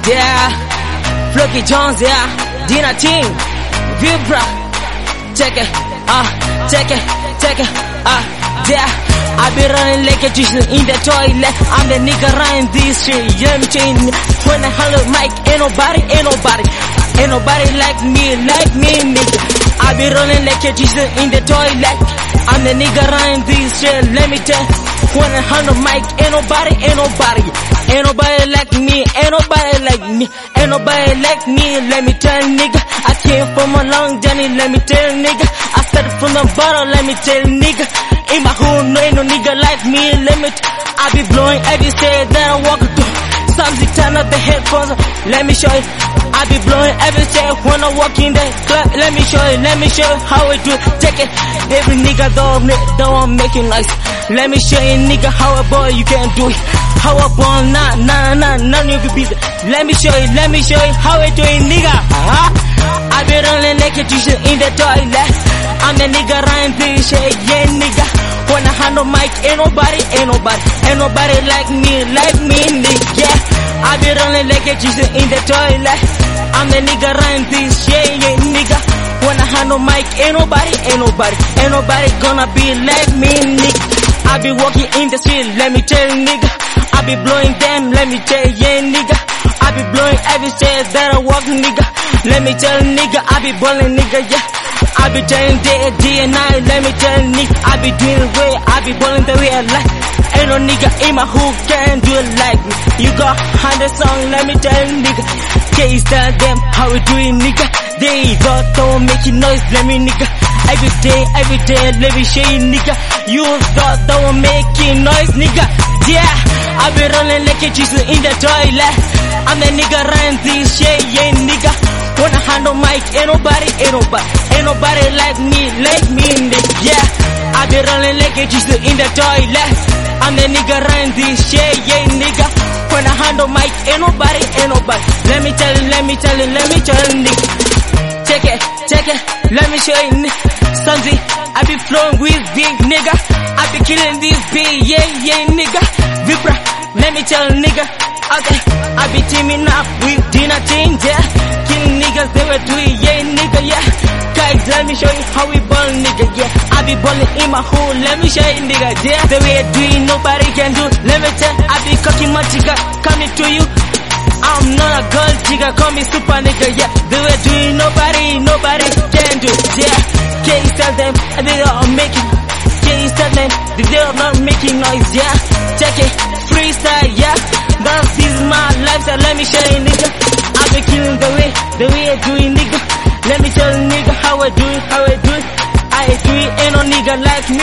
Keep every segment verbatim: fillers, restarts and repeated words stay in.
yeah. Flocky Jones, yeah. Dina Ting, Vibra. Check it, ah, uh, check it, check it, ah, uh, yeah. I be running like a juice in the toilet. I'm the nigga running this shit. Yeah, me chain. When I holler mic, ain't nobody, ain't nobody, ain't nobody like me, like me, nigga. I be running like a juice in the toilet. I'm the nigga running this shit. Let me tell. When I holler mic, ain't nobody, ain't nobody, ain't nobody like me, ain't nobody like me, ain't nobody like me. Let me tell, nigga. I came from a long journey. Let me tell, nigga. I started from the bottom. Let me tell, nigga. In my hood, no ain't no nigga like me, limit. I be blowing every stage that I walk through. Something turn up the headphones, let me show you. I be blowing every stage when I walk in the club. Let me show you, let me show you how I do it. Check it, every nigga don't, don't want making noise. Let me show you, nigga, how a boy you can do it. How a boy, nah, nah, nah, none of you be. Let me show you, let me show you how I do it, nigga. Uh-huh. I be running like a t-shirt in the toilet. I'm the nigga running this shit, yeah, nigga. When I handle mic, ain't nobody, ain't nobody, ain't nobody like me, like me, nigga. Yeah, I be running like a t-shirt in the toilet. I'm the nigga running this shit, yeah, nigga. When I handle mic, ain't nobody, ain't nobody, ain't nobody gonna be like me, nigga. I be walking in the street, let me tell you, nigga. I be blowing them, let me tell you, yeah, nigga. I be blowing every stage that I walk, nigga. Let me tell you, nigga, I be balling, nigga, yeah. I be telling day, day and night, let me tell you, nigga. I be doing the way, I be balling the way I like. Ain't no nigga in my hood can do it like me. You got hundred songs, let me tell you, nigga. Can't tell them how we do it, nigga. They got don't making noise, let me, nigga. Every day, every day, let me show you, nigga. You thought don't making noise, nigga. Yeah, I be running like a cheese in the toilet. I'm the nigga running this shit, yeah, nigga. When I handle mic, ain't nobody, ain't nobody, ain't nobody like me, like me, nigga. Yeah, I be running like a cheese in the toilet. I'm the nigga running this shit, yeah, nigga. When I handle mic, ain't nobody, ain't nobody. Let me tell you, let me tell you, let me tell you, nigga. Check it, check it, let me show you, nigga. Something, I be flowing with big nigga. I be killing this beat, yeah, yeah, nigga. Vibra, let me tell you, nigga. Okay, I be teaming up with Dina Ting, yeah. Killing niggas, they were doing, yeah, nigga, yeah. Guys, let me show you how we ball, nigga, yeah. I be balling in my hood, let me show you, nigga, yeah. The way I do it, nobody can do. Let me tell, I be cooking my chica, coming to you. I'm not a gold jigger, call me super nigga, yeah. The way I do it, nobody, nobody can do, yeah. Can't you tell them, they are making. Can't you tell them, they are not making noise, yeah. Check it, freestyle, yeah. That's this is my lifestyle, let me show you, nigga. I be killing the way, the way I do it, nigga. Let me tell you, nigga, how I do it, how I do it. I do it, ain't no nigga like me.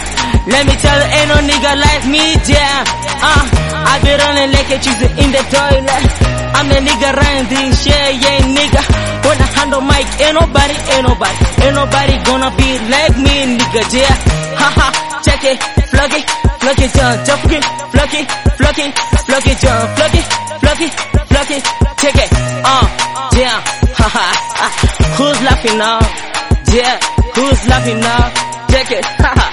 Let me tell you, ain't no nigga like me, yeah. Uh, I be running like a cheese in the toilet. I'm the nigga running this shit, yeah, nigga. When I handle mic, ain't nobody, ain't nobody, ain't nobody gonna be like me, nigga, yeah. Haha, check it, plug it, plug it, jump, jump it, plug it, plug it, plug it, jump, plug it, plug it, plug it, check it, uh, yeah, haha. Who's laughing now? Yeah, who's laughing now? Check it, haha.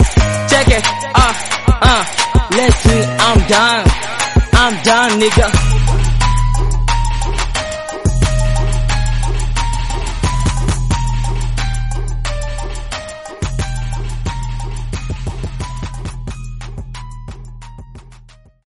Check it, uh, uh, let's see, I'm done, I'm done, nigga.